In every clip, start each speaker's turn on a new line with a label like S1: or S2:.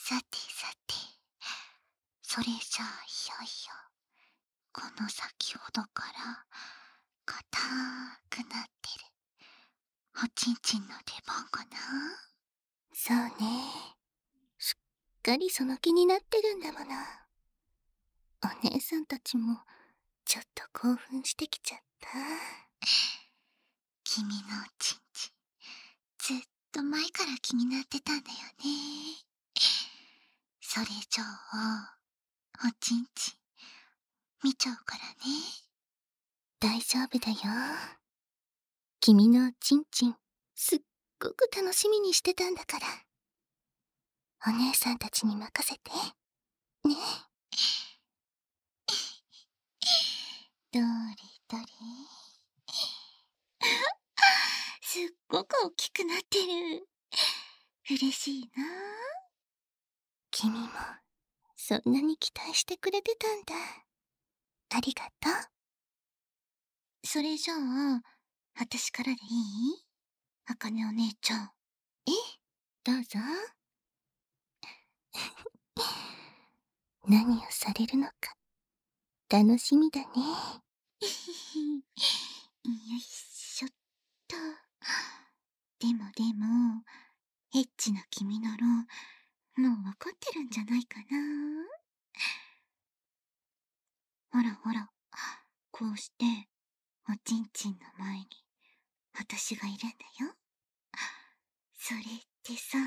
S1: さてさて、それじゃあいよいよ、この先ほどから硬くなってるおちんちんの出番かな。
S2: そうね。すっかりその気になってるんだもの。お姉さんたちもちょっと興奮してきちゃった。
S1: 君のおちんちん、ずっと前から気になってたんだよね。それじゃあ、おちんちん、見ちゃうからね。
S2: 大丈夫だよ。君のおちんちん、すっごく楽しみにしてたんだから。お姉さんたちに任せて。ね。
S1: どれどれ。すっごく大きくなってる。嬉しいな。
S2: 君も、そんなに期待してくれてたんだ。ありがとう。
S1: それじゃあ、私からでいい？あかねお姉ちゃん。
S2: どうぞ。何をされるのか、楽しみだね。
S1: よいしょっと。でも、エッチな君なら、もうわかってるんじゃないかな。ほらほら、こうして、おちんちんの前に、私がいるんだよ。それってさ、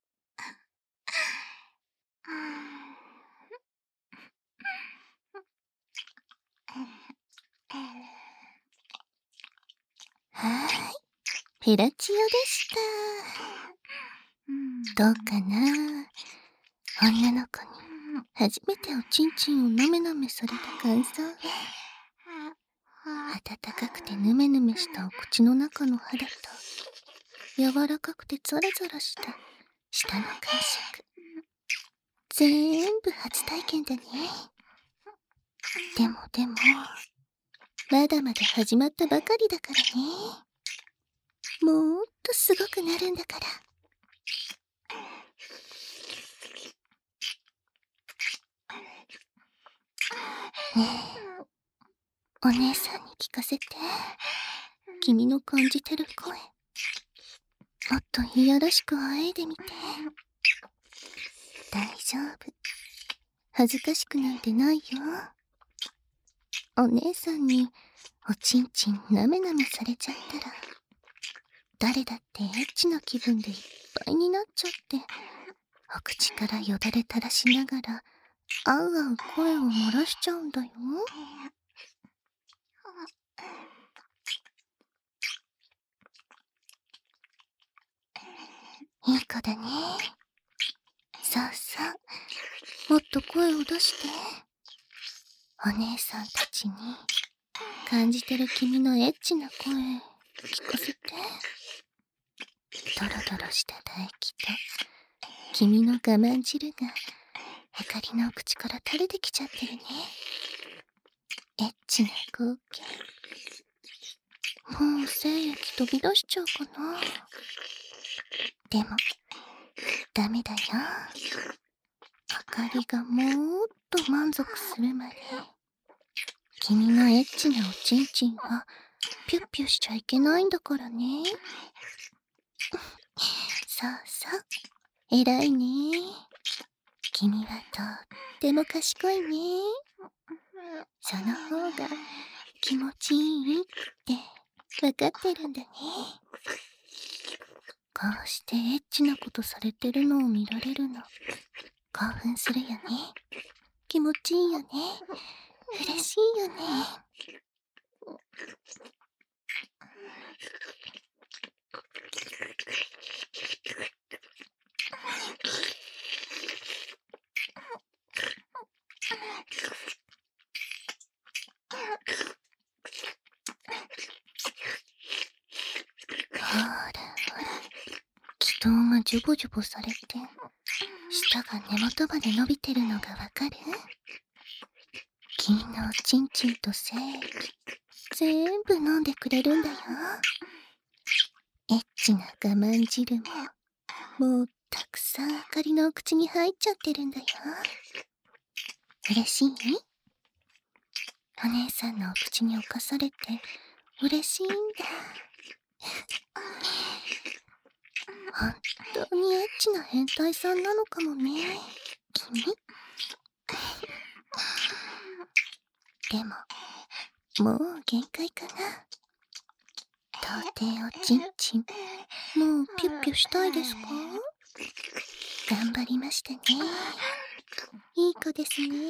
S2: はーい、フェラチオでした。どうかな、女の子に初めておちんちんをなめなめされた感想は。温かくてヌメヌメしたお口の中の肌と、柔らかくてザラザラした舌の感触。全部初体験だね。でも、まだまだ始まったばかりだからね。もっとすごくなるんだから。ねえ、お姉さんに聞かせて。君の感じてる声、もっといやらしくあえいでみて。大丈夫。恥ずかしくなんてないよ。お姉さんにおちんちんなめなめされちゃったら、誰だってエッチな気分でいっぱいになっちゃって、お口からよだれ垂らしながら、あうあう声を漏らしちゃうんだよ。いい子だね。そうそう、もっと声を出して。お姉さんたちに感じてる君のエッチな声聞かせて。ドロドロした唾液と君の我慢汁がゆかりの口から垂れてきちゃってるね。エッチな光景。もう精液飛び出しちゃうかな。でもダメだよ。あかりがもっと満足するまで君のエッチなおちんちんはピュッピュしちゃいけないんだからね。そうそう、偉いね。君はとっても賢いね。その方が気持ちいいって分かってるんだね。こうしてエッチなことされてるのを見られるの、興奮するよね。気持ちいいよね。嬉しいよね。ほらほら、気筒がジュボジュボされて、舌が根元まで伸びてるのがわかる？君のおちんちんと精液、全部飲んでくれるんだよ。エッチな我慢汁も、もったくさんあかりのお口に入っちゃってるんだよ。嬉しい？お姉さんのお口に侵されて嬉しいんだ。本当にエッチな変態さんなのかもね、君。でも、もう限界かな。童貞おちんちん、もうピュッピュしたいですか？頑張りましたね。いい子ですね。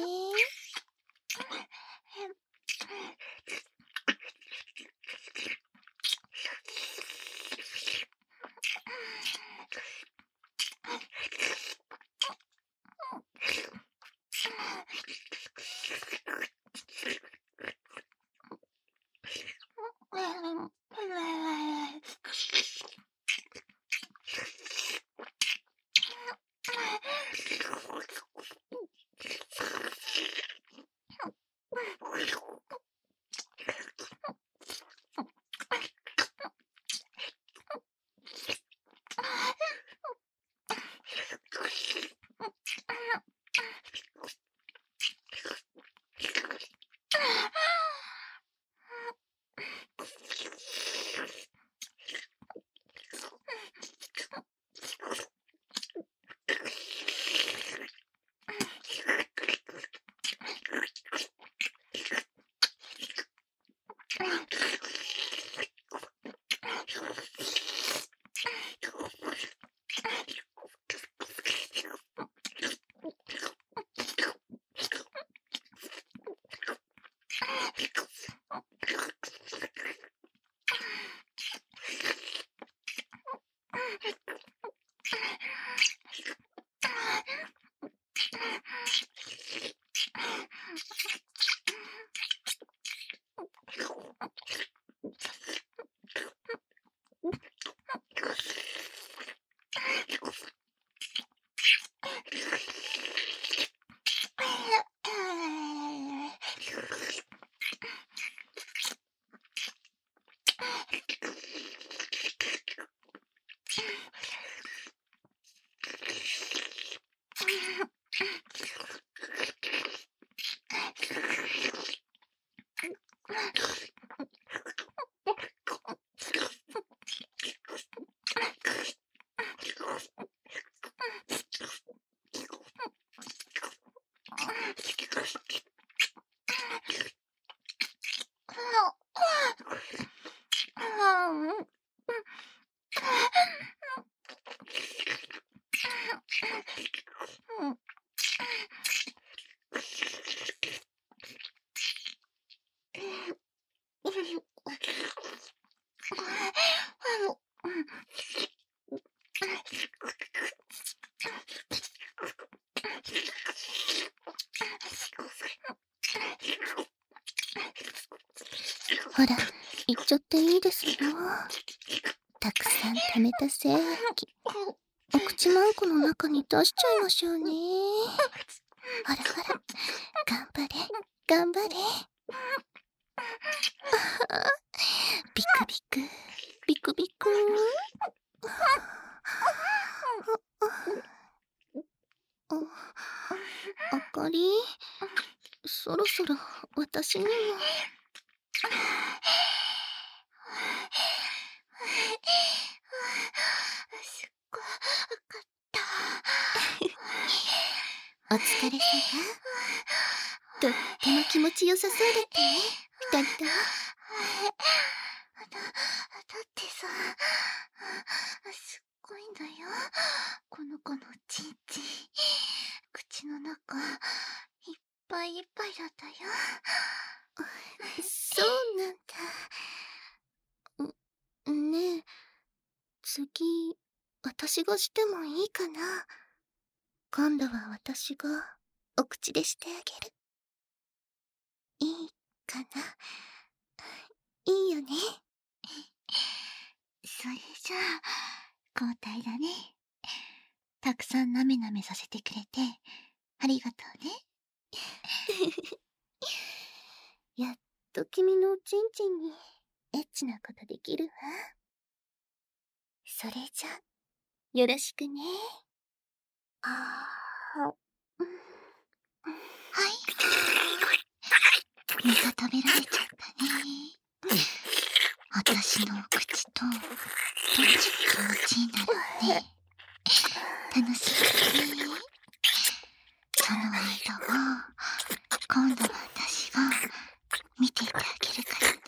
S2: ほら、行っちゃっていいですよ。たくさん溜めた精液、お口マンコの中に出しちゃいましょうね。ほらほら、頑張れ、頑張れ。ビクビク、ビクビク。あかり、そろそろ私にも。
S1: すっごかった。
S2: お疲れ様。とっても気持ちよさそうだったね、二人とも。
S1: だってさ、すっごいんだよ。この子のちんちん。口の中、いっぱいいっぱいだったよ。
S2: そうなんだ。ねえ、次、私がしてもいいかな？今度は私がお口でしてあげる。いいかな？いいよね？
S1: それじゃあ、交代だね。たくさんなめなめさせてくれて、ありがとうね。
S2: やっと君のおちんちんにエッチなことできるわ。それじゃ、よろしくね。
S1: はい。また食べられちゃったね。私のお口とどっちが気持ちいいんだろうね。楽しみだね。その間は今度は私が見ていてあげるからね。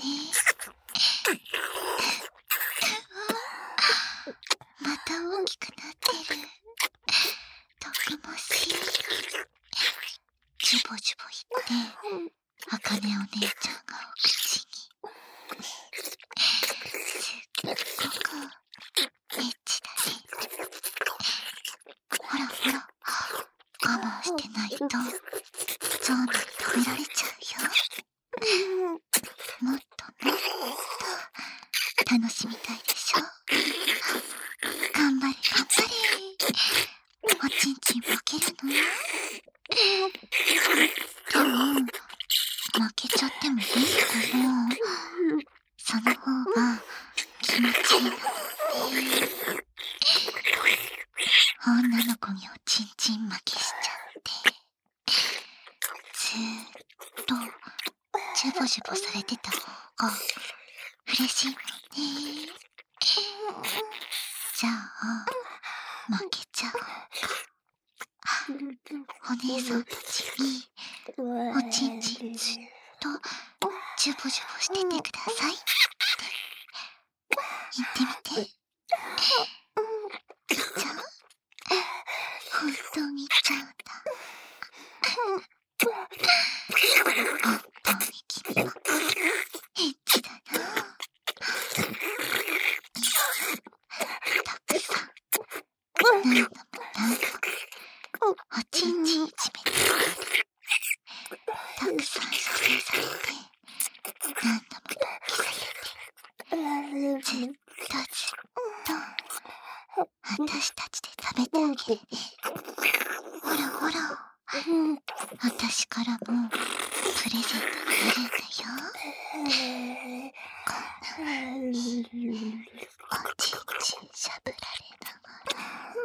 S1: また大きくなってる。たくましい。ジュボジュボ言ってあかねお姉ちゃんがお口にすっごくエッチだね。ほらほら、我慢してないとゾウに食べられちゃうよ。もっともっと楽しみたいでしょ。頑張れ頑張れ。おちんちん負けるの？でも負けちゃってもいいかな。その方が気持ちいいなのね。女の子におちんちん負けしちゃってずーっとジュボジュボされてた方が嬉しいもんね。じゃあ負けちゃおうか。お姉さんたちにおちんちんずっとジュボジュボしててくださいって言ってみて。言っちゃう？本当に言っちゃうんだ。本当に君はエッチだな。たくさん何度も何度もおちんちんいじめてあげる。たくさん射精されて何度も勃起させてずっと私たちで食べてあげるね。ほらほら、私からもプレゼントがあるんだよ。こんな風におちんちんしゃぶられながら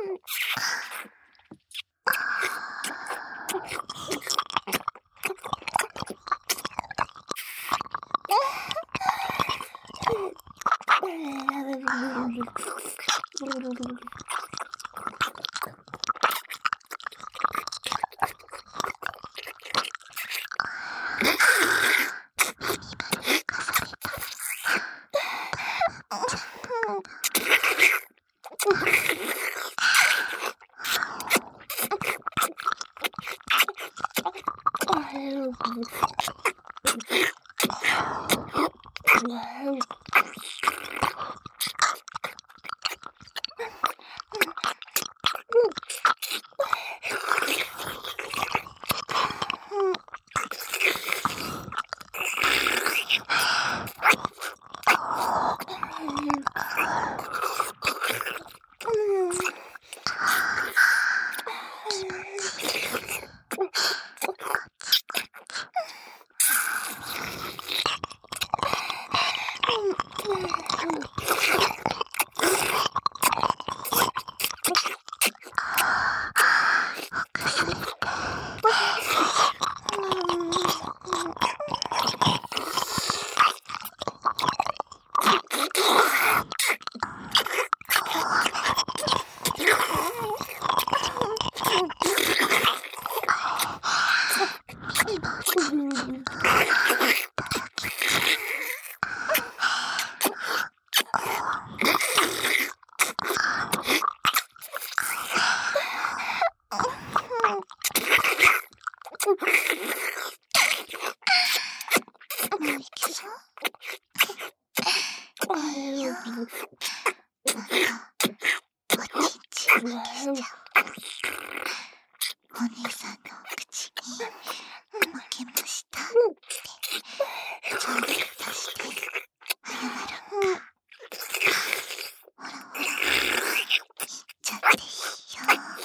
S1: お姉さんのお口に負けましたってちゃんと出して謝るんか。ほらほら、言っちゃっていいよ。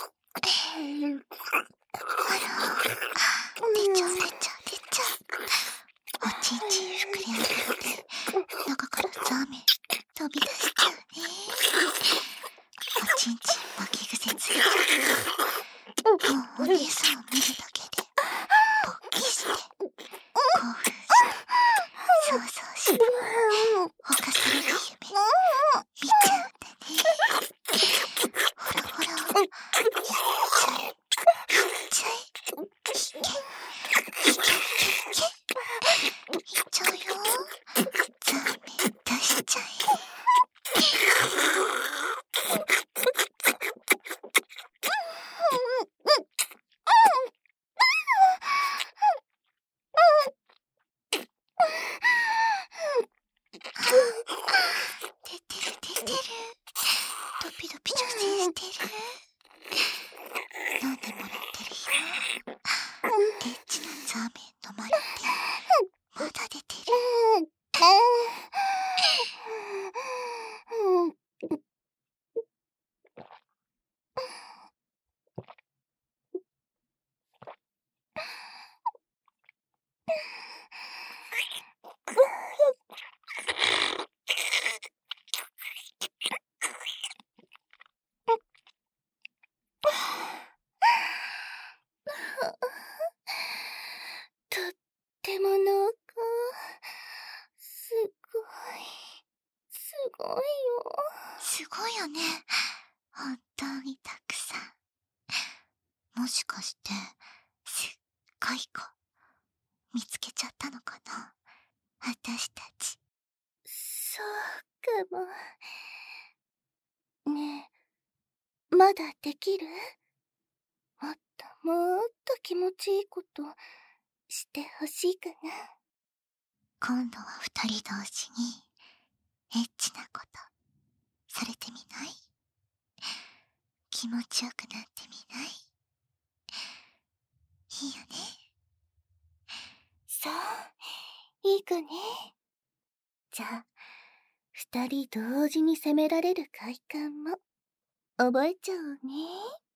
S1: ほら、出ちゃう出ちゃう出ちゃう。おちんちん膨れ上がって中からザーメン飛び出しちゃうね。おちんちん負け癖ついちゃった。 お姉さんを見るだけで勃起して興奮して想像して犯される夢見ちゃうんだね。ほらほら、いっちゃえいっちゃえ、いっちゃうよ。ザーメン出しちゃえ。出てる出てる。ドピドピ女性してる。飲んでもらってるよ。エッチなザーメン飲まれてまだ出てる。
S2: とっても濃厚。すごいよ。
S1: すごいよね。本当にたくさん。もしかしてすっごい子見つけちゃったのかな、私たち。
S2: そうかも。ねえ、まだできる？もっと気持ちいいことしてほしいかな。
S1: 今度は二人同時にエッチなことされてみない？気持ちよくなってみない？いいよね。
S2: さあ、いいかね。じゃあ、二人同時に責められる快感も覚えちゃおうね。